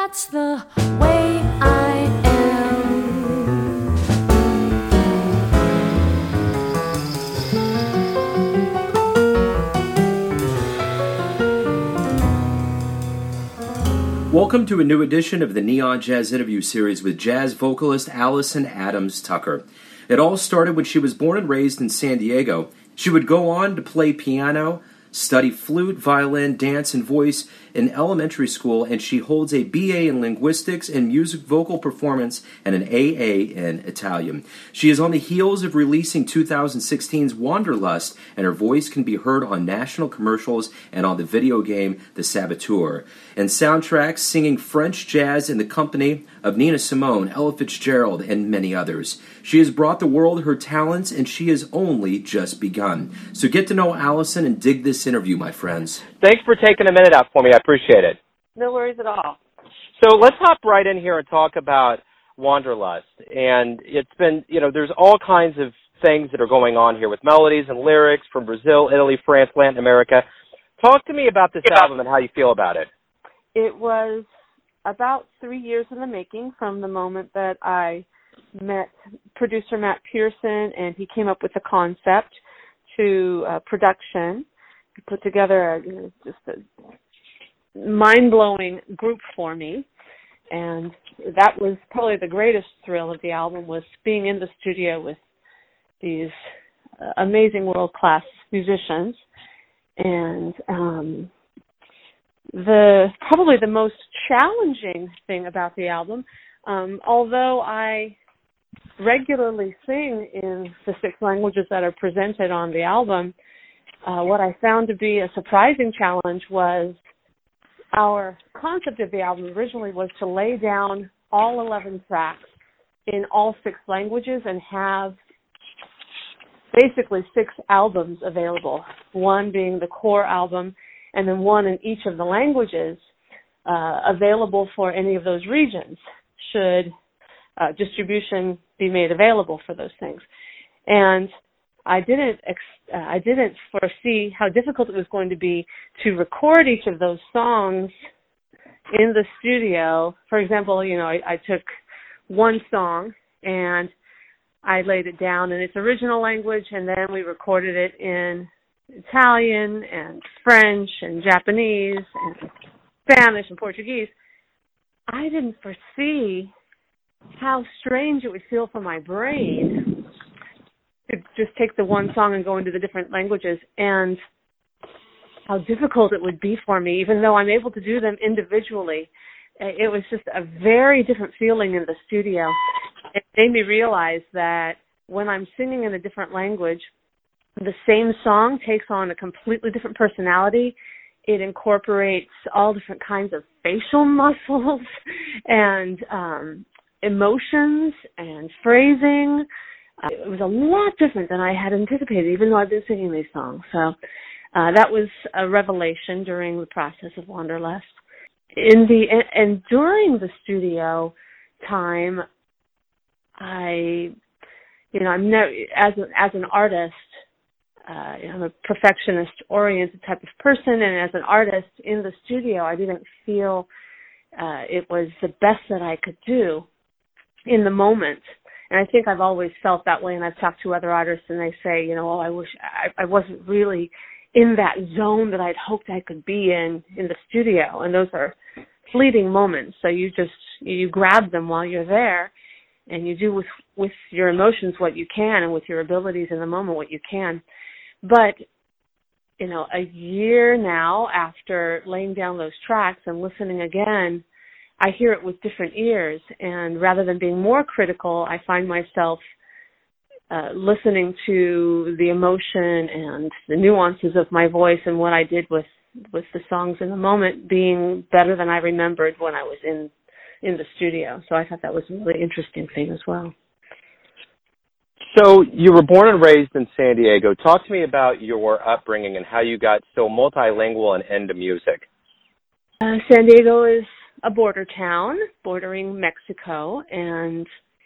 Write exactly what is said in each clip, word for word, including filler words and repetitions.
that's the way I am. Welcome to a new edition of the Neon Jazz Interview Series with jazz vocalist Allison Adams Tucker. It all started when she was born and raised in San Diego. She would go on to play piano, study flute, violin, dance, and voice in elementary school, and she holds a B A in linguistics and music vocal performance and an A A in Italian. She is on the heels of releasing two thousand sixteen's Wanderlust, and her voice can be heard on national commercials and on the video game The Saboteur, and soundtracks singing French jazz in the company of Nina Simone, Ella Fitzgerald, and many others. She has brought the world her talents, and she has only just begun. So get to know Allison and dig this interview, my friends. Thanks for taking a minute out for me. I appreciate it. No worries at all. So let's hop right in here and talk about Wanderlust. And it's been, you know, there's all kinds of things that are going on here with melodies and lyrics from Brazil, Italy, France, Latin America. Talk to me about this yeah. album and how you feel about it. It was about three years in the making from the moment that I met producer Matt Pearson, and he came up with the concept to uh, production. He put together a, you know, just a mind-blowing group for me, and that was probably the greatest thrill of the album, was being in the studio with these uh, amazing world-class musicians. And um, the probably the most challenging thing about the album, um, although I regularly sing in the six languages that are presented on the album, uh, what I found to be a surprising challenge was our concept of the album originally was to lay down all eleven tracks in all six languages and have basically six albums available, one being the core album and then one in each of the languages uh, available for any of those regions should uh, distribution be made available for those things. And I didn't ex- uh, I didn't foresee how difficult it was going to be to record each of those songs in the studio. For example, you know, I, I took one song and I laid it down in its original language, and then we recorded it in Italian and French and Japanese and Spanish and Portuguese. I didn't foresee how strange it would feel for my brain to just take the one song and go into the different languages, and how difficult it would be for me, even though I'm able to do them individually. It was just a very different feeling in the studio. It made me realize that when I'm singing in a different language, the same song takes on a completely different personality. It incorporates all different kinds of facial muscles and um, emotions and phrasing. Uh, it was a lot different than I had anticipated, even though I've been singing these songs. So uh, that was a revelation during the process of Wanderlust. In the and during the studio time, I, you know, I'm no, as a, as an artist, uh, I'm a perfectionist-oriented type of person, and as an artist in the studio, I didn't feel uh, it was the best that I could do in the moment. And I think I've always felt that way, and I've talked to other artists, and they say, you know, oh, I wish I, I wasn't really in that zone that I'd hoped I could be in in the studio. And those are fleeting moments, so you just, you grab them while you're there, and you do with, with your emotions what you can, and with your abilities in the moment what you can. But, you know, a year now after laying down those tracks and listening again, I hear it with different ears, and rather than being more critical, I find myself uh, listening to the emotion and the nuances of my voice and what I did with, with the songs in the moment being better than I remembered when I was in in the studio. So I thought that was a really interesting thing as well. So you were born and raised in San Diego. Talk to me about your upbringing and how you got so multilingual and into music. Uh, San Diego is a border town bordering Mexico, and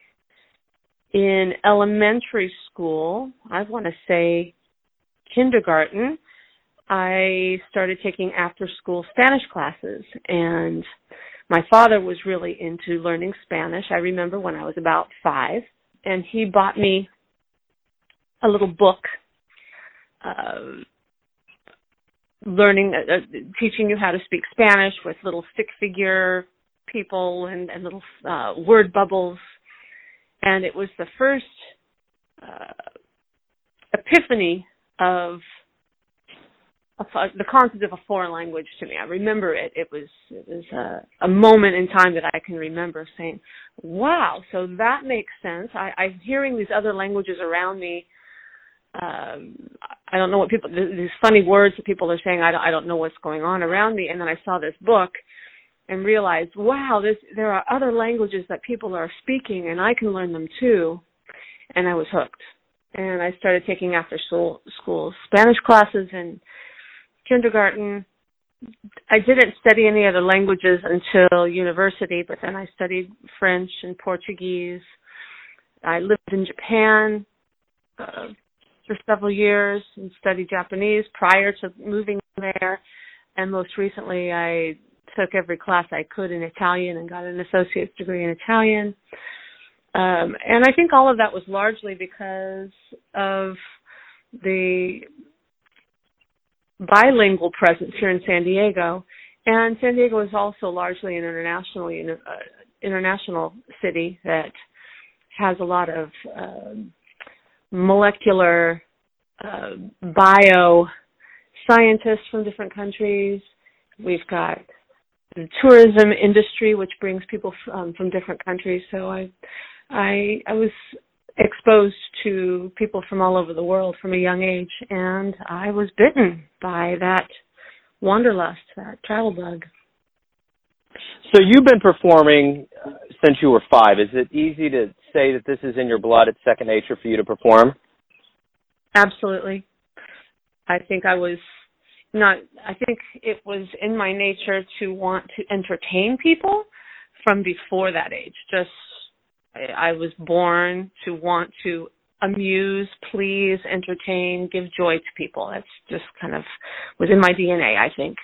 in elementary school, I want to say kindergarten, I started taking after-school Spanish classes, and my father was really into learning Spanish. I remember when I was about five, and he bought me a little book uh, learning, uh, teaching you how to speak Spanish with little stick figure people and, and little uh, word bubbles. And it was the first uh, epiphany of a, the concept of a foreign language to me. I remember it. It was it was a, a moment in time that I can remember saying, wow, so that makes sense. I, I'm hearing these other languages around me. Um, I don't know what people, these funny words that people are saying, I don't, I don't know what's going on around me. And then I saw this book and realized, wow, this, there are other languages that people are speaking and I can learn them too. And I was hooked. And I started taking after school, school Spanish classes in kindergarten. I didn't study any other languages until university, but then I studied French and Portuguese. I lived in Japan uh, for several years and studied Japanese prior to moving there. And most recently, I took every class I could in Italian and got an associate's degree in Italian. Um, and I think all of that was largely because of the bilingual presence here in San Diego. And San Diego is also largely an international, uh, international city that has a lot of um, molecular uh, bio scientists from different countries. We've got the tourism industry, which brings people from, from different countries. So I, I, I was exposed to people from all over the world from a young age, and I was bitten by that wanderlust, that travel bug. So you've been performing uh, since you were five. Is it easy to say that this is in your blood, it's second nature for you to perform? Absolutely. I think I was not, I think it was in my nature to want to entertain people from before that age. Just, I, I was born to want to amuse, please, entertain, give joy to people. That's just kind of was in my D N A, I think.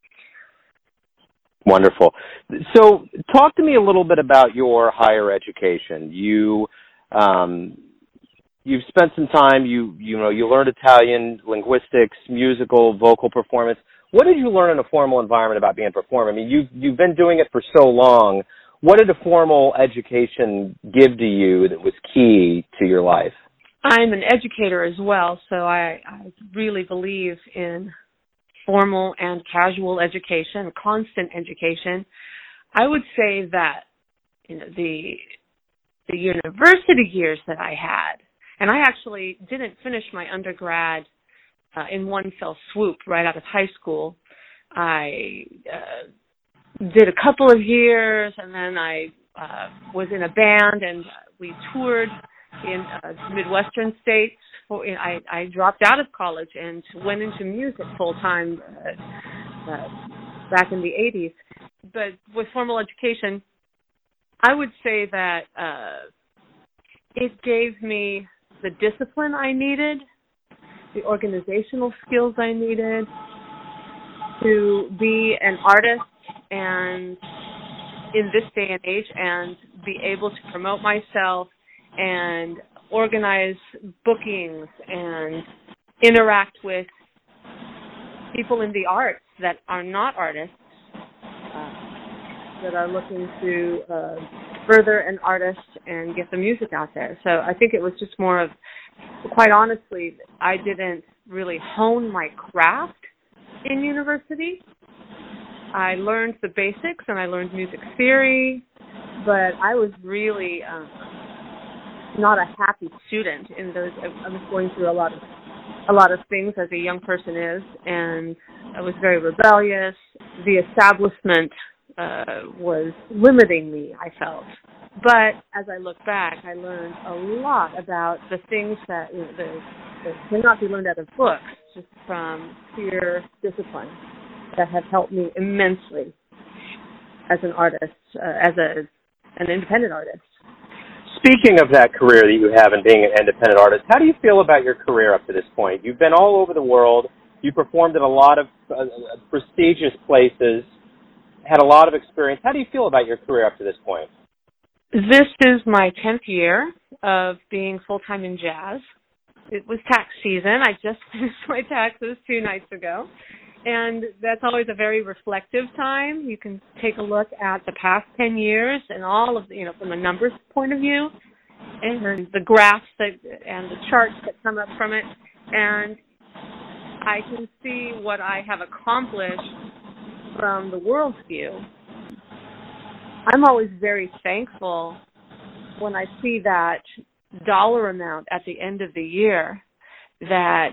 Wonderful. So talk to me a little bit about your higher education. You, um, you've spent some time, you, you know, you learned Italian, linguistics, musical, vocal performance. What did you learn in a formal environment about being a performer? I mean, you've, you've been doing it for so long. What did a formal education give to you that was key to your life? I'm an educator as well, so I, I really believe in formal and casual education, constant education. I would say that, you know, the the university years that I had, and I actually didn't finish my undergrad uh, in one fell swoop right out of high school. I uh, did a couple of years, and then I uh, was in a band, and we toured in uh, Midwestern states. I, I dropped out of college and went into music full-time uh, uh, back in the eighties. But with formal education, I would say that uh, it gave me the discipline I needed, the organizational skills I needed to be an artist and in this day and age and be able to promote myself and organize bookings and interact with people in the arts that are not artists, uh, that are looking to uh, further an artist and get the music out there. So I think it was just more of, quite honestly, I didn't really hone my craft in university. I learned the basics and I learned music theory, but I was really um, not a happy student in those. I was going through a lot of a lot of things as a young person is, and I was very rebellious. The establishment uh, was limiting me, I felt. But as I look back, I learned a lot about the things that, you know, the, that cannot be learned out of books, just from pure discipline, that have helped me immensely as an artist, uh, as a an independent artist. Speaking of that career that you have and being an independent artist, how do you feel about your career up to this point? You've been all over the world. You performed in a lot of uh, prestigious places. had a lot of experience. How do you feel about your career up to this point? This is my tenth year of being full-time in jazz. It was tax season. I just finished my taxes two nights ago. And that's always a very reflective time. You can take a look at the past ten years and all of the, you know, from a numbers point of view, and the graphs that, and the charts that come up from it. And I can see what I have accomplished from the world's view. I'm always very thankful when I see that dollar amount at the end of the year, that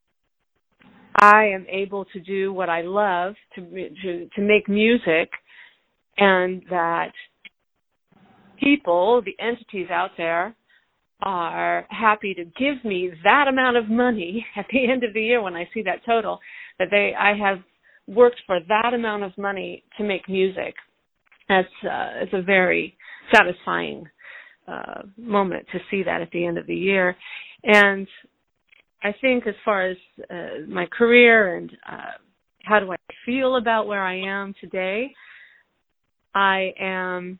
I am able to do what I love, to to, to make music, and that people, the entities out there, are happy to give me that amount of money at the end of the year when I see that total, that they I have worked for that amount of money to make music. That's uh, it's a very satisfying uh, moment to see that at the end of the year. And I think as far as uh, my career and uh, how do I feel about where I am today, I am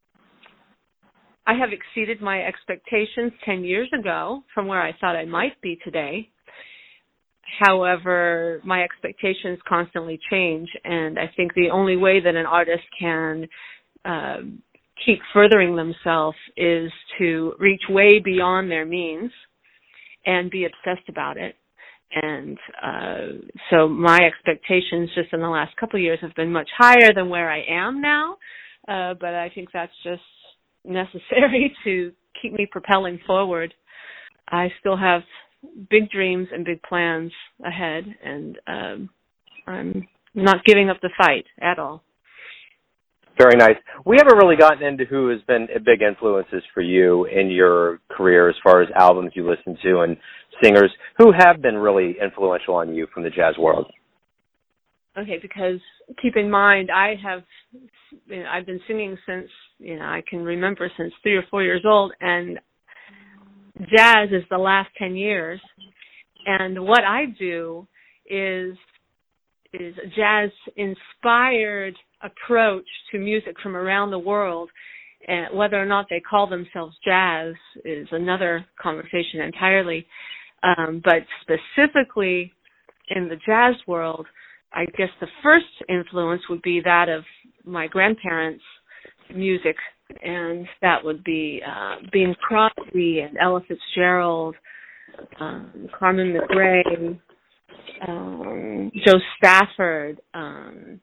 I have exceeded my expectations ten years ago from where I thought I might be today. However, my expectations constantly change, and I think the only way that an artist can uh, keep furthering themselves is to reach way beyond their means and be obsessed about it. And uh, so my expectations just in the last couple of years have been much higher than where I am now, uh, but I think that's just necessary to keep me propelling forward. I still have big dreams and big plans ahead, and um, I'm not giving up the fight at all. Very nice. We haven't really gotten into who has been big influences for you in your career as far as albums you listen to and singers. Who have been really influential on you from the jazz world? Okay, because keep in mind, I have, you know, I've been singing since, you know, I can remember since three or four years old, and jazz is the last ten years. And what I do is is a jazz-inspired approach to music from around the world. And whether or not they call themselves jazz is another conversation entirely. Um, but specifically in the jazz world, I guess the first influence would be that of my grandparents' music, and that would be uh, Bing Crosby and Ella Fitzgerald, um, Carmen McRae, um, Joe Stafford, um,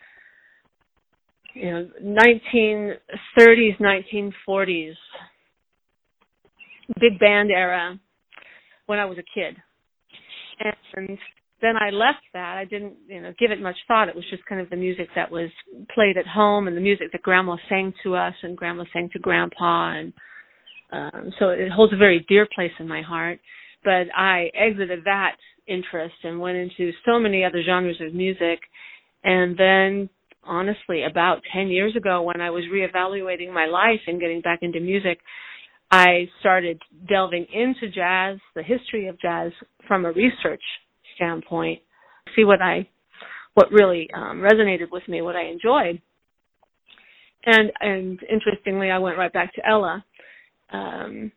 you know, nineteen thirties, nineteen forties, big band era when I was a kid. And then I left that. I didn't, you know, give it much thought. It was just kind of the music that was played at home and the music that Grandma sang to us and Grandma sang to Grandpa. And um, so it holds a very dear place in my heart. But I exited that interest and went into so many other genres of music. And then, honestly, about ten years ago when I was reevaluating my life and getting back into music, I started delving into jazz, the history of jazz, from a research standpoint, see what I, what really um, resonated with me, what I enjoyed. And and interestingly, I went right back to Ella. Um,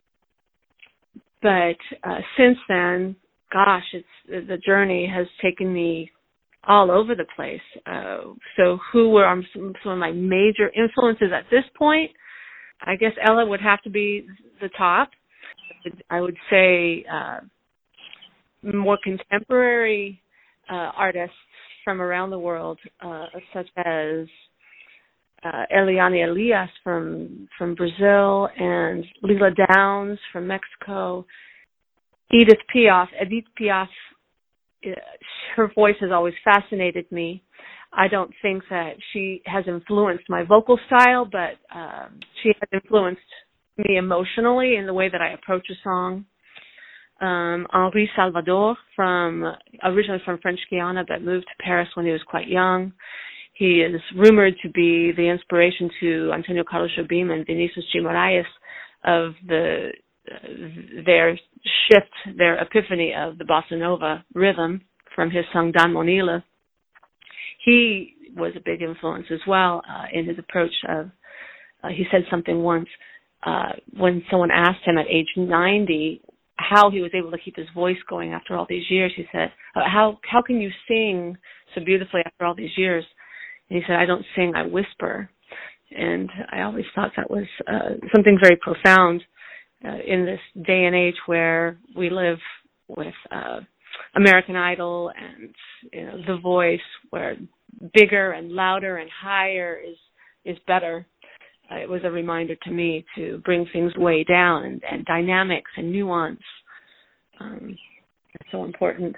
but uh, since then, gosh, it's the journey has taken me all over the place. Uh, so who were um, some, some of my major influences at this point? I guess Ella would have to be the top. I would say uh, more contemporary uh, artists from around the world, uh, such as uh, Eliane Elias from from Brazil and Lila Downs from Mexico, Edith Piaf. Edith Piaf, uh, her voice has always fascinated me. I don't think that she has influenced my vocal style, but uh, she has influenced me emotionally in the way that I approach a song. Um, Henri Salvador, from originally from French Guiana, but moved to Paris when he was quite young. He is rumored to be the inspiration to Antonio Carlos Jobim and Vinicius G. Moraes of the uh, their shift, their epiphany of the bossa nova rhythm from his song Dan Mon Ile. he was a big influence as well uh, in his approach of, uh, he said something once uh, when someone asked him at age ninety how he was able to keep his voice going after all these years. He said, how how can you sing so beautifully after all these years? And he said, I don't sing, I whisper. And I always thought that was uh, something very profound uh, in this day and age where we live with uh, American Idol and, you know, The Voice, where bigger and louder and higher is is better. Uh, it was a reminder to me to bring things way down, and, and dynamics and nuance. Um, it's so important.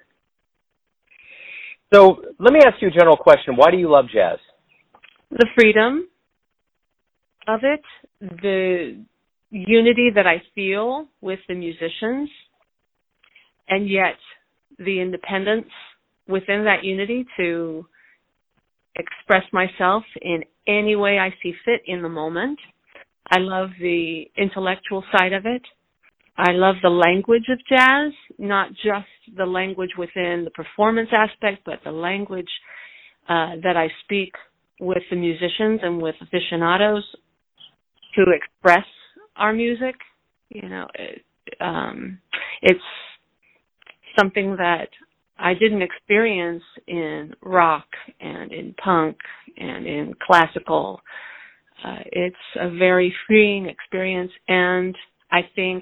So let me ask you a general question. Why do you love jazz? The freedom of it, the unity that I feel with the musicians, and yet the independence within that unity to express myself in any way I see fit in the moment. I love the intellectual side of it. I love the language of jazz, not just the language within the performance aspect, but the language uh, that I speak with the musicians and with aficionados to express our music. You know, it, um, it's something that I didn't experience in rock and in punk and in classical. Uh, it's a very freeing experience, and I think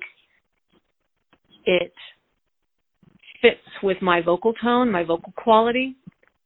it fits with my vocal tone, my vocal quality,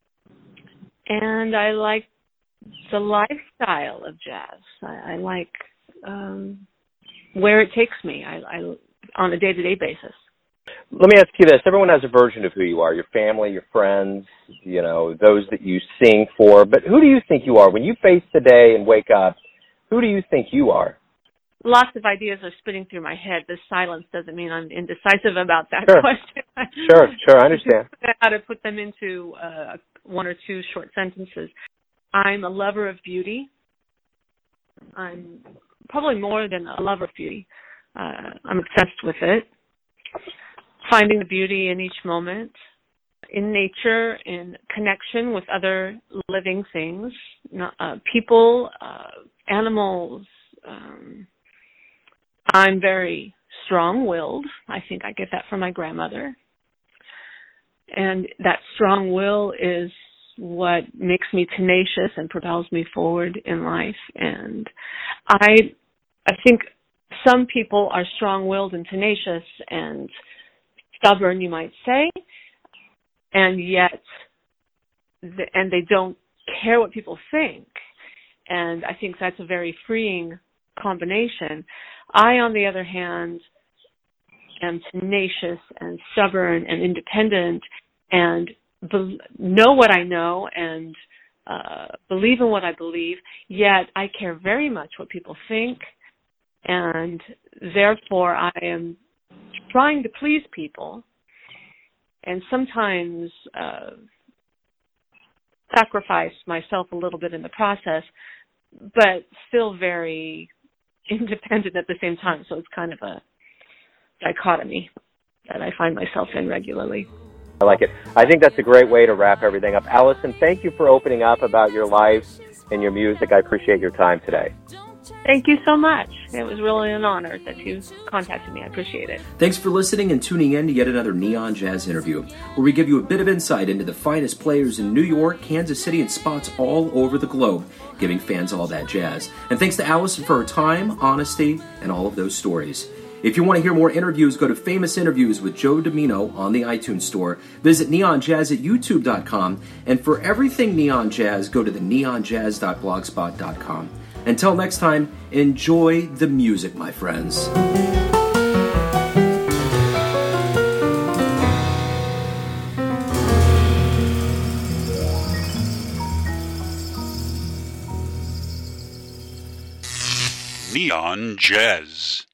and I like the lifestyle of jazz. I, I like um, where it takes me I, I, on a day-to-day basis. Let me ask you this. Everyone has a version of who you are, your family, your friends, you know, those that you sing for. But who do you think you are? When you face the day and wake up, who do you think you are? Lots of ideas are spinning through my head. This silence doesn't mean I'm indecisive about that Sure. question. Sure, sure, I understand. How to put them into uh, one or two short sentences. I'm a lover of beauty. I'm probably more than a lover of beauty. Uh, I'm obsessed with it. Finding the beauty in each moment, in nature, in connection with other living things, uh, people, uh, animals. Um, I'm very strong-willed. I think I get that from my grandmother. And that strong will is what makes me tenacious and propels me forward in life. And I, I think some people are strong-willed and tenacious and stubborn, you might say, and yet, the, and they don't care what people think. And I think that's a very freeing combination. I, on the other hand, am tenacious and stubborn and independent and be- know what I know and uh, believe in what I believe, yet I care very much what people think, and therefore I am trying to please people, and sometimes uh, sacrifice myself a little bit in the process, but still very independent at the same time. So it's kind of a dichotomy that I find myself in regularly. I like it. I think that's a great way to wrap everything up. Allison, thank you for opening up about your life and your music. I appreciate your time today. Thank you so much. It was really an honor that you contacted me. I appreciate it. Thanks for listening and tuning in to yet another Neon Jazz interview, where we give you a bit of insight into the finest players in New York, Kansas City, and spots all over the globe, giving fans all that jazz. And thanks to Allison for her time, honesty, and all of those stories. If you want to hear more interviews, go to Famous Interviews with Joe Domino on the iTunes Store. Visit neon jazz at youtube dot com. And for everything Neon Jazz, go to the neon jazz dot blogspot dot com. Until next time, enjoy the music, my friends. Neon Jazz.